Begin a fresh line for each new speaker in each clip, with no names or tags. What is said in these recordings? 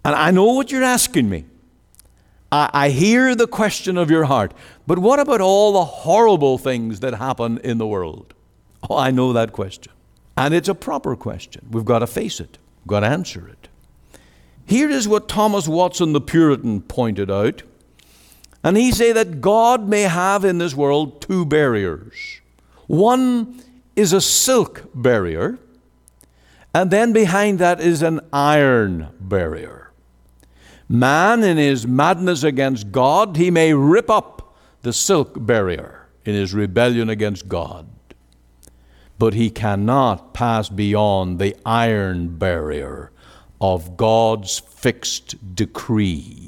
And I know what you're asking me. I hear the question of your heart. But what about all the horrible things that happen in the world? Oh, I know that question. And it's a proper question. We've got to face it. We've got to answer it. Here is what Thomas Watson the Puritan pointed out. And he said that God may have in this world two barriers. One is a silk barrier, and then behind that is an iron barrier. Man, in his madness against God, he may rip up the silk barrier in his rebellion against God. But he cannot pass beyond the iron barrier of God's fixed decree.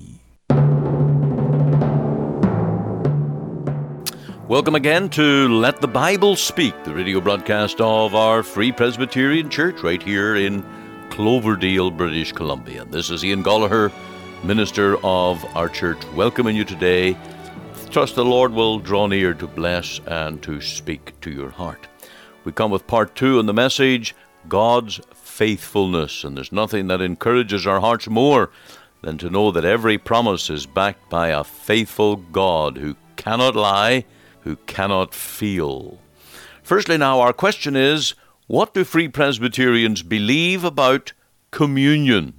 Welcome again to Let the Bible Speak, the radio broadcast of our Free Presbyterian Church right here in Cloverdale, British Columbia. This is Ian Gallagher, minister of our church, welcoming you today. Trust the Lord will draw near to bless and to speak to your heart. We come with part 2 in the message, God's faithfulness. And there's nothing that encourages our hearts more than to know that every promise is backed by a faithful God who cannot lie, who cannot fail. Firstly now, our question is, what do Free Presbyterians believe about communion?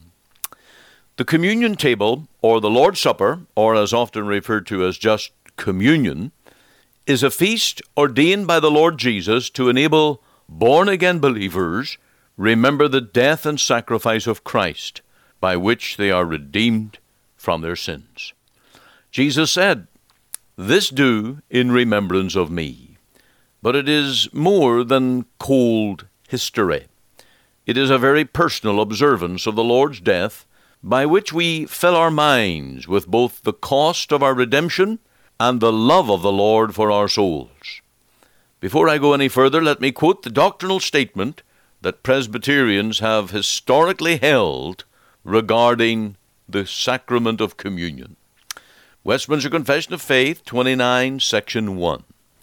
The communion table, or the Lord's Supper, or as often referred to as just communion, is a feast ordained by the Lord Jesus to enable born-again believers remember the death and sacrifice of Christ, by which they are redeemed from their sins. Jesus said, "This do in remembrance of me." But it is more than cold history. It is a very personal observance of the Lord's death, by which we fill our minds with both the cost of our redemption and the love of the Lord for our souls. Before I go any further, let me quote the doctrinal statement that Presbyterians have historically held regarding the sacrament of communion. Westminster Confession of Faith, 29, section 1.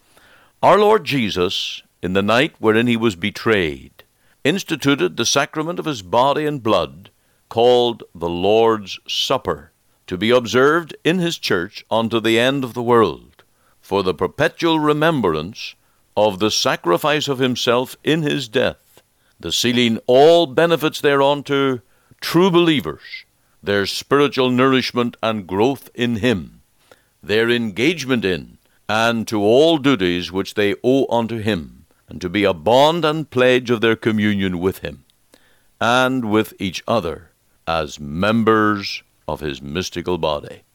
Our Lord Jesus, in the night wherein he was betrayed, instituted the sacrament of his body and blood, called the Lord's Supper, to be observed in his church unto the end of the world, for the perpetual remembrance of the sacrifice of himself in his death, the sealing all benefits thereon to true believers, their spiritual nourishment and growth in him, their engagement in, and to all duties which they owe unto him, and to be a bond and pledge of their communion with him, and with each other, as members of his mystical body.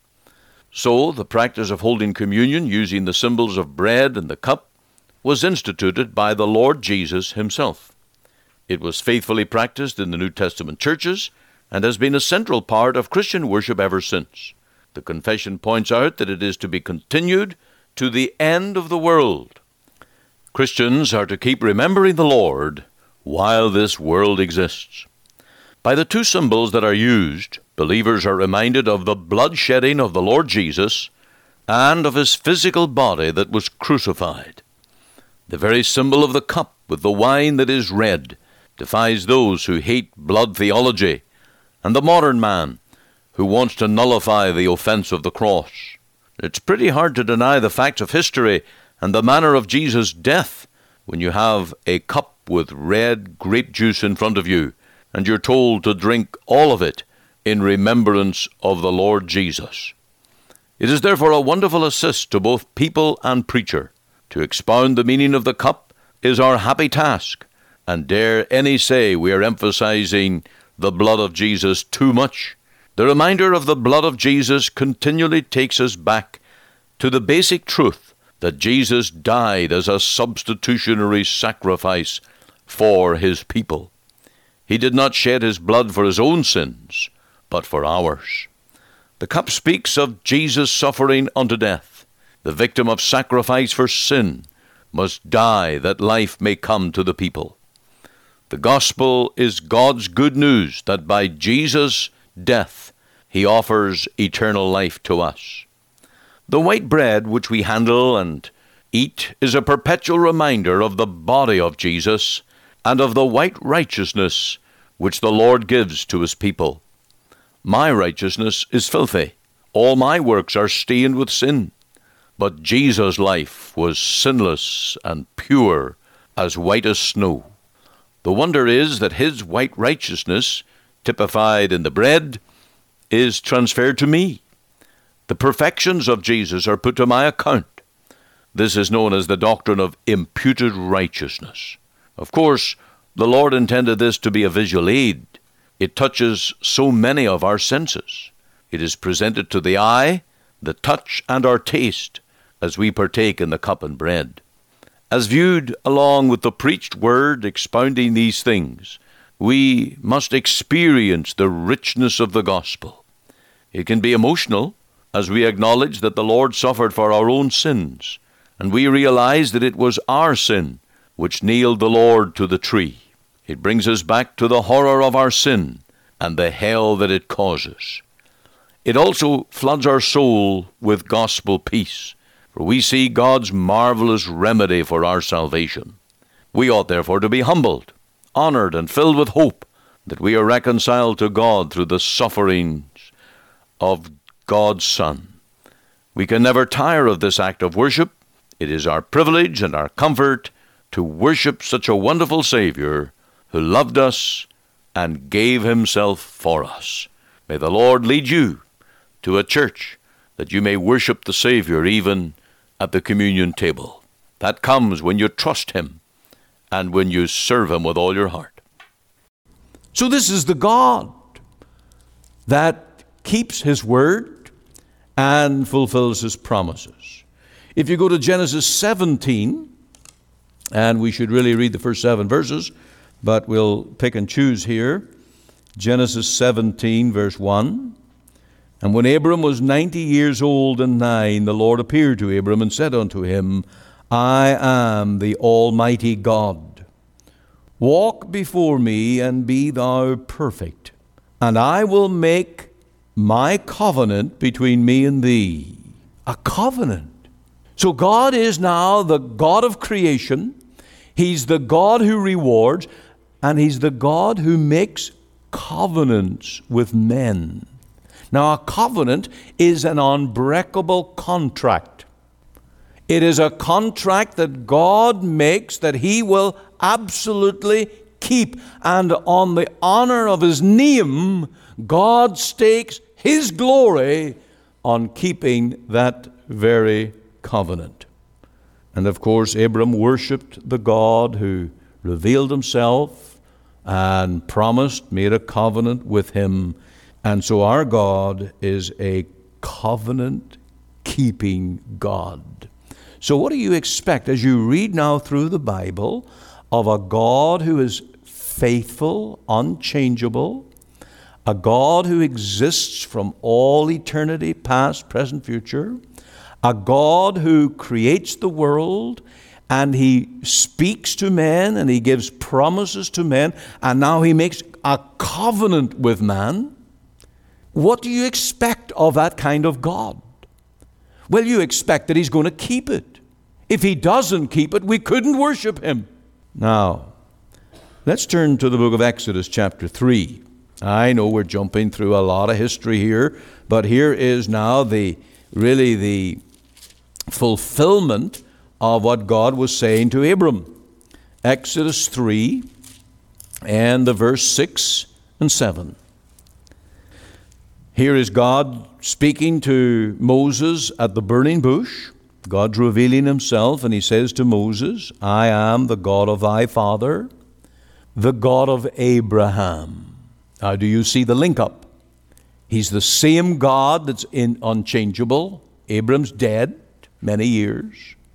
So, the practice of holding communion using the symbols of bread and the cup was instituted by the Lord Jesus himself. It was faithfully practiced in the New Testament churches and has been a central part of Christian worship ever since. The confession points out that it is to be continued to the end of the world. Christians are to keep remembering the Lord while this world exists. By the two symbols that are used, believers are reminded of the bloodshedding of the Lord Jesus and of his physical body that was crucified. The very symbol of the cup with the wine that is red defies those who hate blood theology and the modern man who wants to nullify the offense of the cross. It's pretty hard to deny the facts of history and the manner of Jesus' death when you have a cup with red grape juice in front of you and you're told to drink all of it in remembrance of the Lord Jesus. It is therefore a wonderful assist to both people and preacher. To expound the meaning of the cup is our happy task, and dare any say we are emphasizing the blood of Jesus too much. The reminder of the blood of Jesus continually takes us back to the basic truth that Jesus died as a substitutionary sacrifice for his people. He did not shed his blood for his own sins, but for ours. The cup speaks of Jesus suffering unto death. The victim of sacrifice for sin must die that life may come to the people. The gospel is God's good news that by Jesus' death he offers eternal life to us. The white bread which we handle and eat is a perpetual reminder of the body of Jesus and of the white righteousness which the Lord gives to his people. My righteousness is filthy. All my works are stained with sin. But Jesus' life was sinless and pure, as white as snow. The wonder is that his white righteousness, typified in the bread, is transferred to me. The perfections of Jesus are put to my account. This is known as the doctrine of imputed righteousness. Of course, the Lord intended this to be a visual aid. It touches so many of our senses. It is presented to the eye, the touch, and our taste as we partake in the cup and bread. As viewed along with the preached word expounding these things, we must experience the richness of the gospel. It can be emotional as we acknowledge that the Lord suffered for our own sins, and we realize that it was our sin which nailed the Lord to the tree. It brings us back to the horror of our sin and the hell that it causes. It also floods our soul with gospel peace, for we see God's marvelous remedy for our salvation. We ought therefore to be humbled, honored, and filled with hope that we are reconciled to God through the sufferings of God's Son. We can never tire of this act of worship. It is our privilege and our comfort to worship such a wonderful Savior who loved us and gave himself for us. May the Lord lead you to a church that you may worship the Savior even at the communion table. That comes when you trust him and when you serve him with all your heart. So this is the God that keeps his word and fulfills his promises. If you go to Genesis 17, and we should really read the first 7 verses, but we'll pick and choose here. Genesis 17, verse 1. And when Abram was 90 years old and 9, the Lord appeared to Abram and said unto him, I am the Almighty God. Walk before me and be thou perfect, and I will make my covenant between me and thee. A covenant. So God is now the God of creation. He's the God who rewards, and he's the God who makes covenants with men. Now, a covenant is an unbreakable contract. It is a contract that God makes that he will absolutely keep. And on the honor of his name, God stakes his glory on keeping that very covenant. And of course, Abram worshiped the God who revealed himself and promised, made a covenant with him. And so our God is a covenant-keeping God. So what do you expect as you read now through the Bible of a God who is faithful, unchangeable, a God who exists from all eternity, past, present, future, a God who creates the world, and he speaks to men, and he gives promises to men, and now he makes a covenant with man? What do you expect of that kind of God? Well, you expect that he's going to keep it. If he doesn't keep it, we couldn't worship him. Now, let's turn to the book of Exodus chapter 3. I know we're jumping through a lot of history here, but here is now the fulfillment of what God was saying to Abram. Exodus 3 and the verse 6 and 7. Here is God speaking to Moses at the burning bush. God's revealing himself, and he says to Moses, I am the God of thy father, the God of Abraham. Now, do you see the link up? He's the same God that's unchangeable. Abram's dead many years.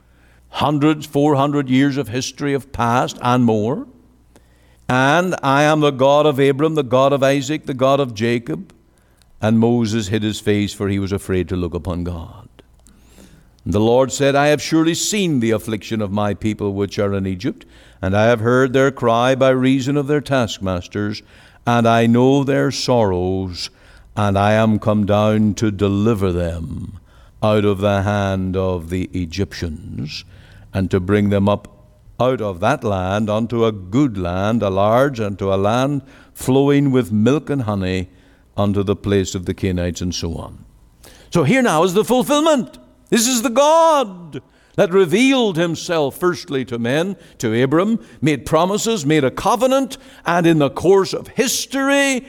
400 years of history have passed and more. And I am the God of Abram, the God of Isaac, the God of Jacob. And Moses hid his face, for he was afraid to look upon God. And the Lord said, I have surely seen the affliction of my people which are in Egypt, and I have heard their cry by reason of their taskmasters, and I know their sorrows, and I am come down to deliver them out of the hand of the Egyptians, and to bring them up out of that land unto a good land, a large, unto a land flowing with milk and honey, unto the place of the Canaanites, and so on. So here now is the fulfillment. This is the God that revealed himself firstly to men, to Abram, made promises, made a covenant, and in the course of history,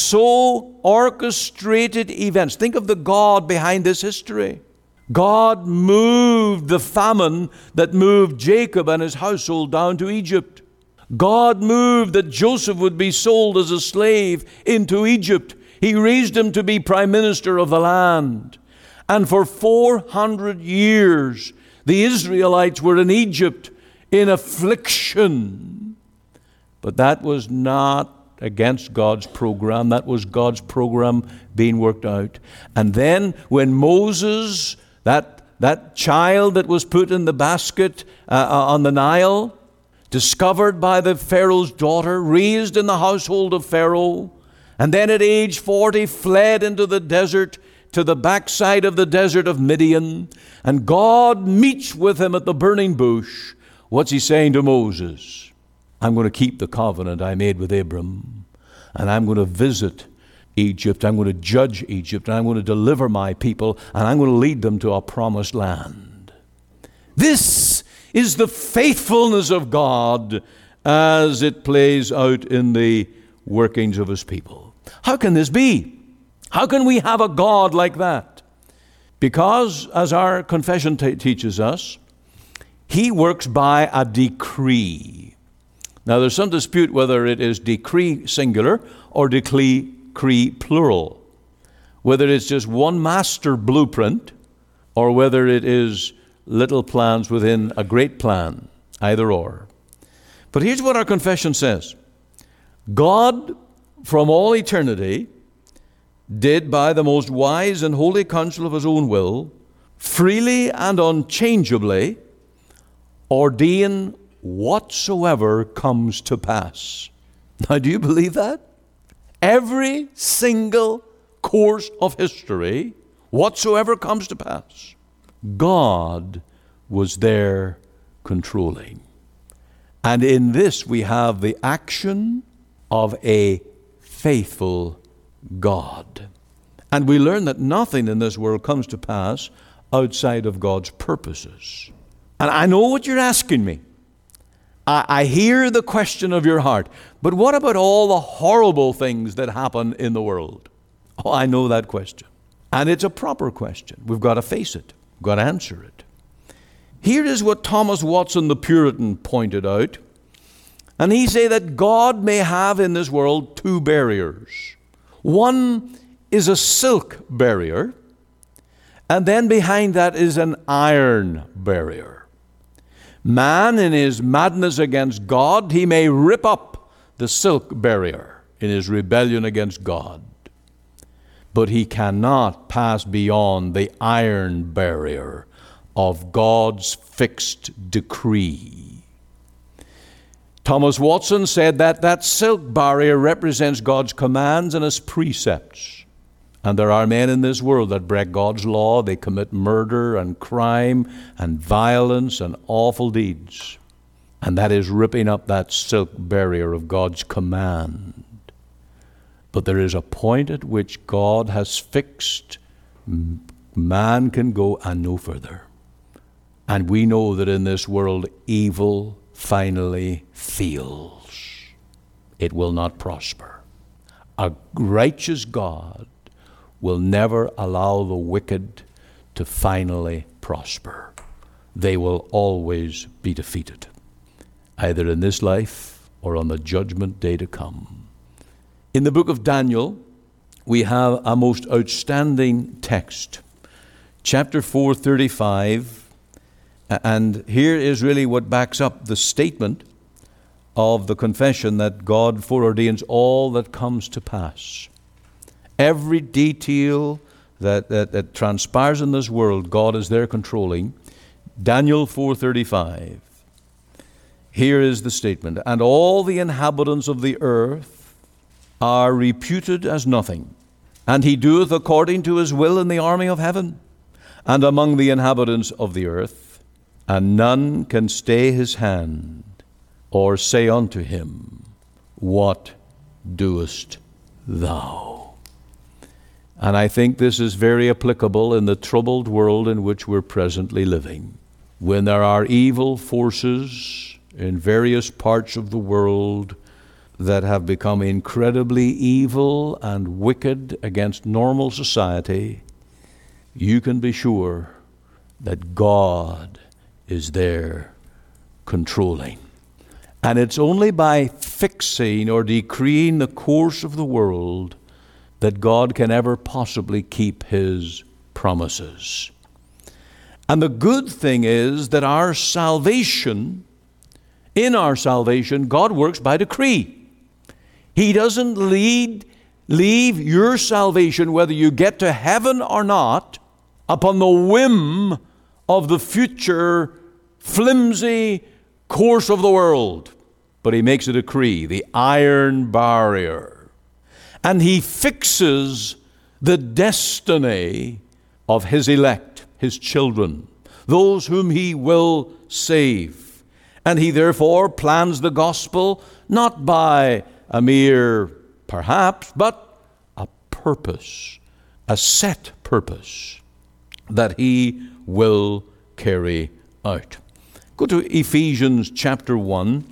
so orchestrated events. Think of the God behind this history. God moved the famine that moved Jacob and his household down to Egypt. God moved that Joseph would be sold as a slave into Egypt. He raised him to be prime minister of the land. And for 400 years, the Israelites were in Egypt in affliction. But that was not against God's program. That was God's program being worked out. And then when Moses, that child that was put in the basket on the Nile, discovered by the Pharaoh's daughter, raised in the household of Pharaoh, and then at age 40 fled into the desert, to the backside of the desert of Midian, and God meets with him at the burning bush. What's he saying to Moses? I'm going to keep the covenant I made with Abram, and I'm going to visit Egypt. I'm going to judge Egypt, and I'm going to deliver my people, and I'm going to lead them to a promised land. This is the faithfulness of God as it plays out in the workings of his people. How can this be? How can we have a God like that? Because, as our confession teaches us, he works by a decree. Now, there's some dispute whether it is decree singular or decree plural, whether it's just one master blueprint or whether it is little plans within a great plan, either or. But here's what our confession says. God, from all eternity, did by the most wise and holy counsel of his own will, freely and unchangeably ordain whatsoever comes to pass. Now, do you believe that? Every single course of history, whatsoever comes to pass, God was there controlling. And in this we have the action of a faithful God. And we learn that nothing in this world comes to pass outside of God's purposes. And I know what you're asking me. I hear the question of your heart. But what about all the horrible things that happen in the world? Oh, I know that question. And it's a proper question. We've got to face it. We've got to answer it. Here is what Thomas Watson the Puritan pointed out. And he said that God may have in this world two barriers. One is a silk barrier, and then behind that is an iron barrier. Man, in his madness against God, he may rip up the silk barrier in his rebellion against God, but he cannot pass beyond the iron barrier of God's fixed decree. Thomas Watson said that that silk barrier represents God's commands and his precepts. And there are men in this world that break God's law. They commit murder and crime and violence and awful deeds. And that is ripping up that silk barrier of God's command. But there is a point at which God has fixed. Man can go and no further. And we know that in this world, evil finally fails. It will not prosper. A righteous God will never allow the wicked to finally prosper. They will always be defeated, either in this life or on the judgment day to come. In the book of Daniel, we have a most outstanding text, chapter 4:35. And here is really what backs up the statement of the confession that God foreordains all that comes to pass. Every detail that transpires in this world, God is there controlling. Daniel 4:35. Here is the statement. And all the inhabitants of the earth are reputed as nothing. And he doeth according to his will in the army of heaven and among the inhabitants of the earth. And none can stay his hand or say unto him, What doest thou? And I think this is very applicable in the troubled world in which we're presently living. When there are evil forces in various parts of the world that have become incredibly evil and wicked against normal society, you can be sure that God is there controlling. And it's only by fixing or decreeing the course of the world that God can ever possibly keep His promises. And the good thing is that in our salvation, God works by decree. He doesn't leave your salvation, whether you get to heaven or not, upon the whim of the future flimsy course of the world. But He makes a decree, the iron barrier. And He fixes the destiny of His elect, His children, those whom He will save. And He therefore plans the gospel not by a mere perhaps, but a purpose, a set purpose that He will carry out. Go to Ephesians chapter 1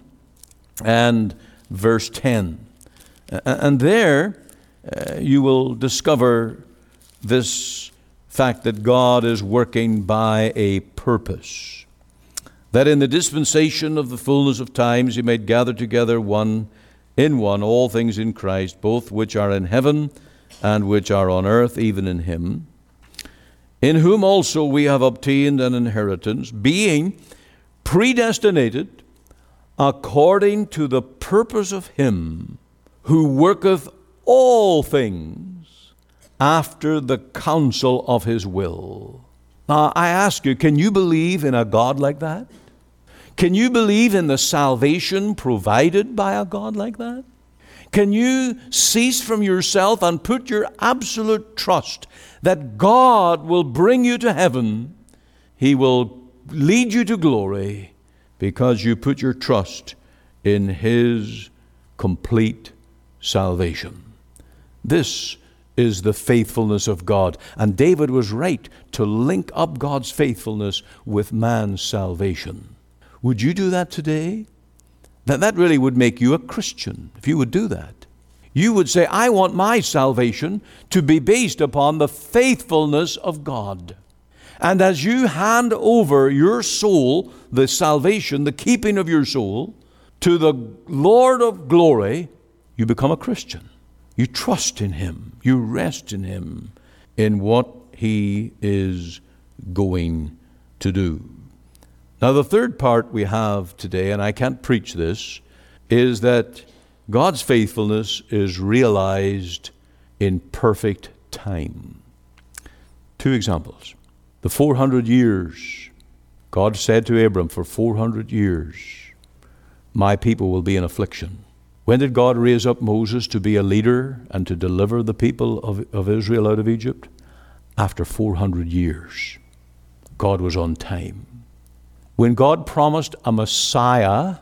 and verse 10. And there you will discover this fact that God is working by a purpose. That in the dispensation of the fullness of times He might gather together one in one all things in Christ, both which are in heaven and which are on earth, even in Him, in whom also we have obtained an inheritance, being predestinated according to the purpose of Him who worketh all things after the counsel of His will. Now, I ask you, can you believe in a God like that? Can you believe in the salvation provided by a God like that? Can you cease from yourself and put your absolute trust that God will bring you to heaven? He will lead you to glory because you put your trust in His complete salvation. This is the faithfulness of God. And David was right to link up God's faithfulness with man's salvation. Would you do that today? That really would make you a Christian if you would do that. You would say, I want my salvation to be based upon the faithfulness of God. And as you hand over your soul, the salvation, the keeping of your soul, to the Lord of glory, you become a Christian. You trust in Him. You rest in Him, in what He is going to do. Now, the third part we have today, and I can't preach this, is that God's faithfulness is realized in perfect time. Two examples. The 400 years, God said to Abram, for 400 years, my people will be in affliction. When did God raise up Moses to be a leader and to deliver the people of Israel out of Egypt? After 400 years. God was on time. When God promised a Messiah,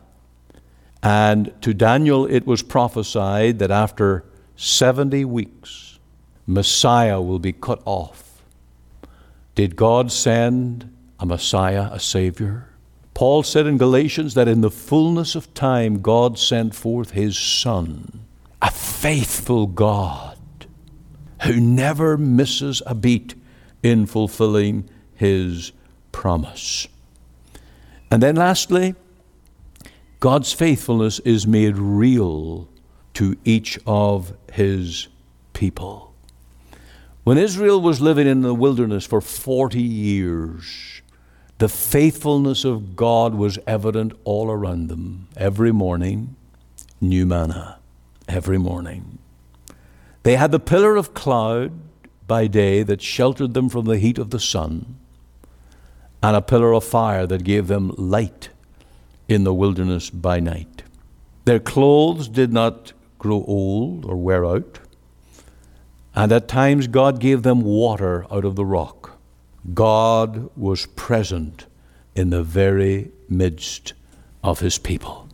and to Daniel it was prophesied that after 70 weeks, Messiah will be cut off. Did God send a Messiah, a Savior? Paul said in Galatians that in the fullness of time God sent forth His Son, a faithful God who never misses a beat in fulfilling His promise. And then lastly, God's faithfulness is made real to each of His people. When Israel was living in the wilderness for 40 years, the faithfulness of God was evident all around them. Every morning, new manna. Every morning. They had the pillar of cloud by day that sheltered them from the heat of the sun, and a pillar of fire that gave them light in the wilderness by night. Their clothes did not grow old or wear out, and at times God gave them water out of the rock. God was present in the very midst of His people.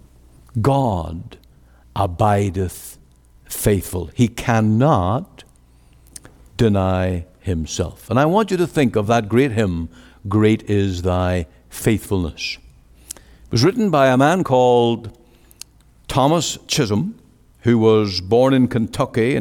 God abideth faithful. He cannot deny himself. And I want you to think of that great hymn, Great is Thy Faithfulness. It was written by a man called Thomas Chisholm, who was born in Kentucky in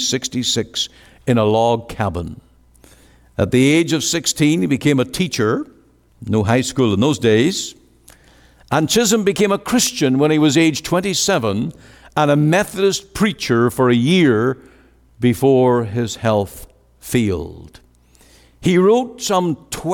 1866 in a log cabin. At the age of 16, he became a teacher, no high school in those days. And Chisholm became a Christian when he was age 27 and a Methodist preacher for a year before his health failed. He wrote some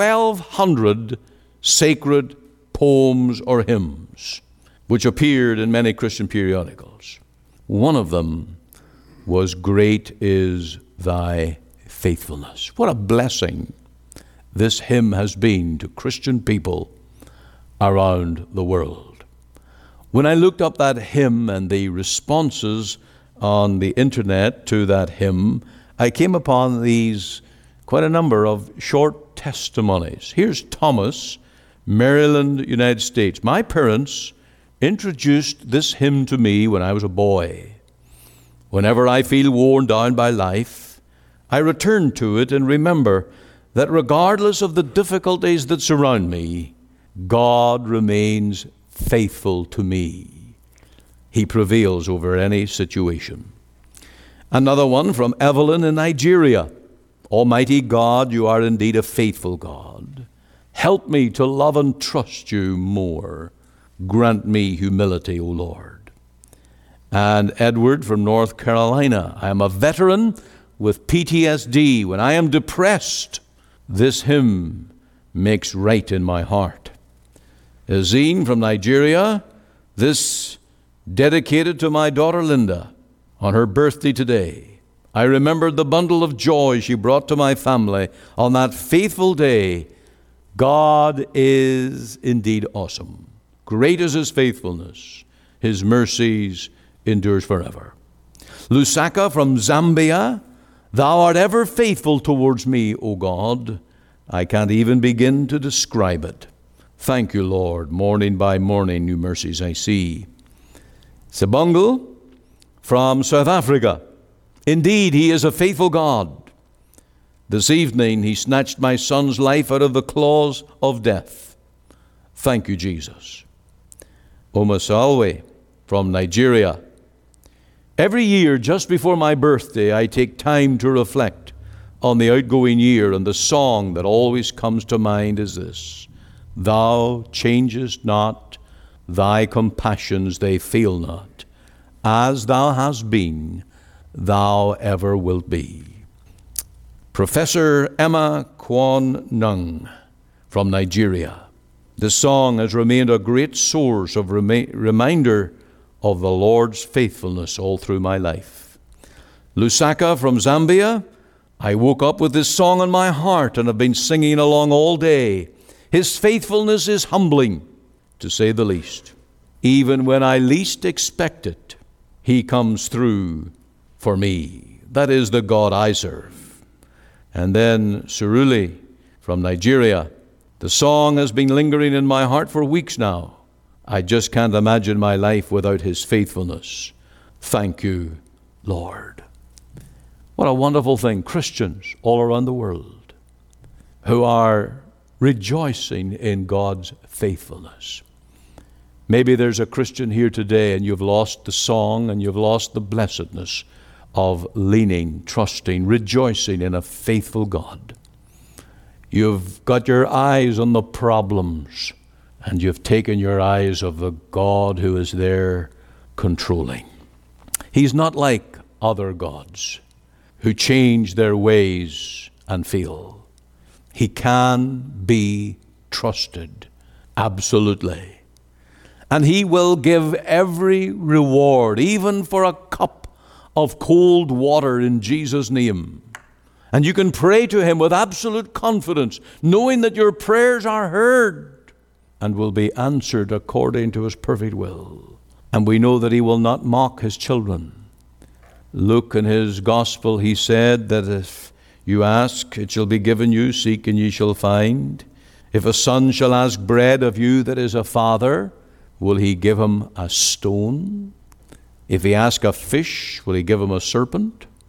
1,200 sacred poems or hymns, which appeared in many Christian periodicals. One of them was Great is Thy Faithfulness. What a blessing this hymn has been to Christian people around the world. When I looked up that hymn and the responses on the internet to that hymn, I came upon quite a number of short testimonies. Here's Thomas, Maryland, United States. My parents introduced this hymn to me when I was a boy. Whenever I feel worn down by life, I return to it and remember that regardless of the difficulties that surround me, God remains faithful to me. He prevails over any situation. Another one from Evelyn in Nigeria. Almighty God, you are indeed a faithful God. Help me to love and trust you more. Grant me humility, O Lord. And Edward from North Carolina. I am a veteran with PTSD. When I am depressed, this hymn makes right in my heart. Azine from Nigeria, this dedicated to my daughter Linda on her birthday today. I remembered the bundle of joy she brought to my family on that faithful day. God is indeed awesome. Great is his faithfulness. His mercies endures forever. Lusaka from Zambia, thou art ever faithful towards me, O God. I can't even begin to describe it. Thank you, Lord. Morning by morning, new mercies I see. Sebungle from South Africa. Indeed, he is a faithful God. This evening, he snatched my son's life out of the claws of death. Thank you, Jesus. Omasalwe from Nigeria. Every year, just before my birthday, I take time to reflect on the outgoing year, and the song that always comes to mind is this: Thou changest not, thy compassions they fail not. As thou hast been, thou ever wilt be. Professor Emma Kwon Nung from Nigeria. This song has remained a great source of reminder of the Lord's faithfulness all through my life. Lusaka from Zambia. I woke up with this song in my heart and have been singing along all day. His faithfulness is humbling, to say the least. Even when I least expect it, he comes through for me. That is the God I serve. And then Suruli from Nigeria. The song has been lingering in my heart for weeks now. I just can't imagine my life without his faithfulness. Thank you, Lord. What a wonderful thing. Christians all around the world who are rejoicing in God's faithfulness. Maybe there's a Christian here today and you've lost the song and you've lost the blessedness of leaning, trusting, rejoicing in a faithful God. You've got your eyes on the problems and you've taken your eyes of the God who is there controlling. He's not like other gods who change their ways and fail. He can be trusted, absolutely. And he will give every reward, even for a cup of cold water in Jesus' name. And you can pray to him with absolute confidence, knowing that your prayers are heard and will be answered according to his perfect will. And we know that he will not mock his children. Luke in his gospel, he said that if you ask, it shall be given you, seek and ye shall find. If a son shall ask bread of you that is a father, will he give him a stone? If he ask a fish, will he give him a serpent?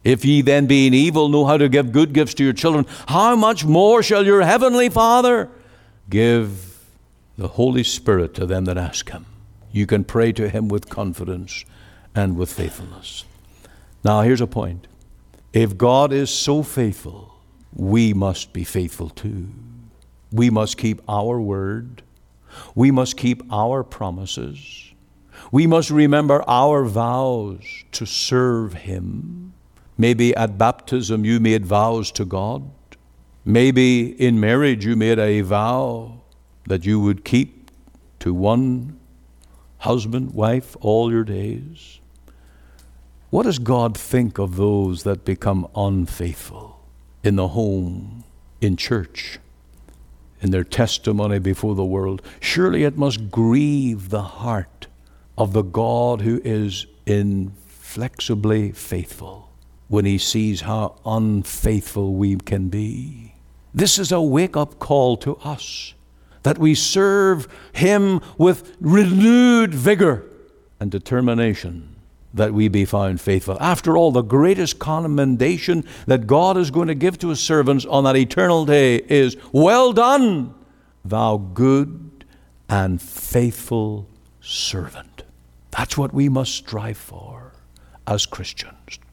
If ye then, being evil, know how to give good gifts to your children, how much more shall your heavenly Father give the Holy Spirit to them that ask him? You can pray to him with confidence and with faithfulness. Now, here's a point. If God is so faithful, we must be faithful too. We must keep our word. We must keep our promises. We must remember our vows to serve him. Maybe at baptism you made vows to God. Maybe in marriage you made a vow that you would keep to one husband, wife, all your days. What does God think of those that become unfaithful in the home, in church, in their testimony before the world? Surely it must grieve the heart of the God who is inflexibly faithful when he sees how unfaithful we can be. This is a wake-up call to us, that we serve him with renewed vigor and determination, that we be found faithful. After all, the greatest commendation that God is going to give to his servants on that eternal day is, "Well done, thou good and faithful servant." That's what we must strive for as Christians.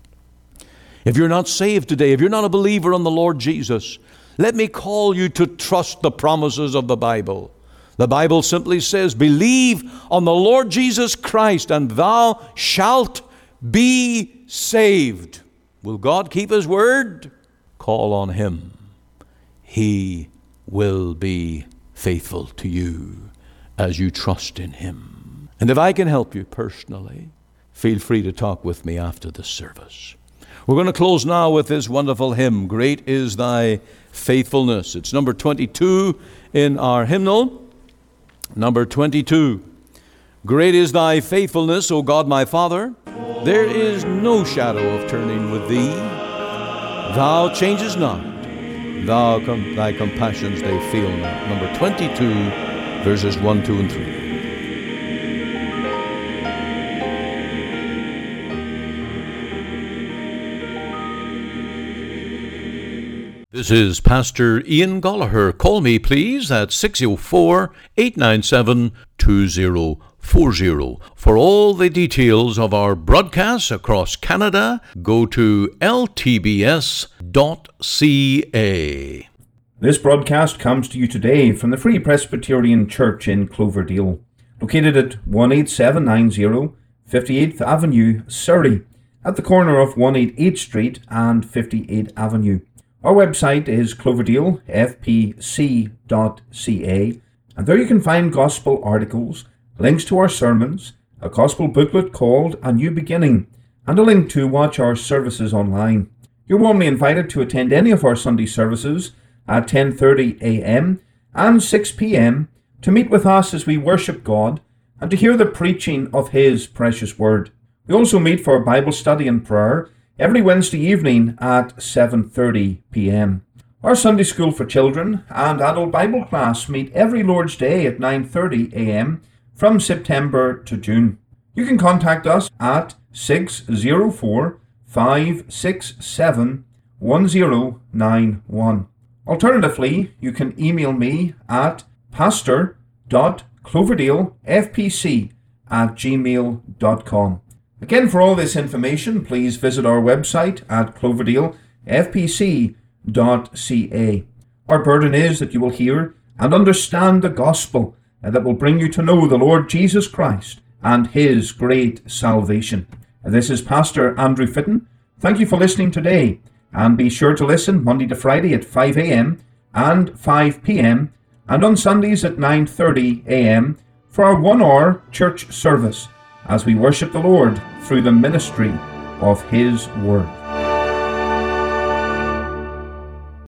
If you're not saved today, if you're not a believer in the Lord Jesus, let me call you to trust the promises of the Bible. The Bible simply says, "Believe on the Lord Jesus Christ, and thou shalt be saved." Will God keep his word? Call on him. He will be faithful to you as you trust in him. And if I can help you personally, feel free to talk with me after the service. We're going to close now with this wonderful hymn, "Great is Thy Faithfulness." It's number 22 in our hymnal. Number 22. "Great is Thy faithfulness, O God my Father. There is no shadow of turning with Thee. Thou changest not. Thy compassions, they fail not." Number 22, verses 1, 2, and 3. This is Pastor Ian Goligher. Call me, please, at 604-897-2040. For all the details of our broadcasts across Canada, go to ltbs.ca.
This broadcast comes to you today from the Free Presbyterian Church in Cloverdale, located at 18790 58th Avenue, Surrey, at the corner of 188 Street and 58th Avenue. Our website is cloverdalefpc.ca, and there you can find gospel articles, links to our sermons, a gospel booklet called A New Beginning, and a link to watch our services online. You're warmly invited to attend any of our Sunday services at 10:30 a.m. and 6 p.m. to meet with us as we worship God and to hear the preaching of His precious Word. We also meet for Bible study and prayer every Wednesday evening at 7:30 p.m. Our Sunday School for Children and Adult Bible class meet every Lord's Day at 9:30 a.m. from September to June. You can contact us at 604-567-1091. Alternatively, you can email me at pastor.cloverdalefpc@gmail.com. Again, for all this information, please visit our website at cloverdalefpc.ca. Our burden is that you will hear and understand the gospel that will bring you to know the Lord Jesus Christ and His great salvation. This is Pastor Andrew Fitton. Thank you for listening today, and be sure to listen Monday to Friday at 5 a.m. and 5 p.m. and on Sundays at 9:30 a.m. for our 1-hour church service as we worship the Lord through the ministry of His Word.